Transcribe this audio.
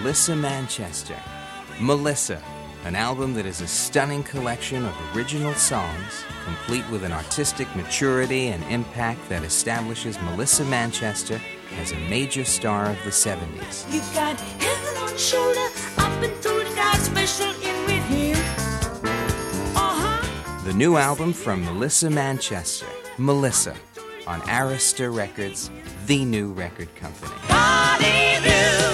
Melissa Manchester. Melissa, an album that is a stunning collection of original songs, complete with an artistic maturity and impact that establishes Melissa Manchester as a major star of the 70s. You got heaven on your shoulder, up and through the night, special in with him. The new album from Melissa Manchester, Melissa, on Arista Records, the new record company. Party View.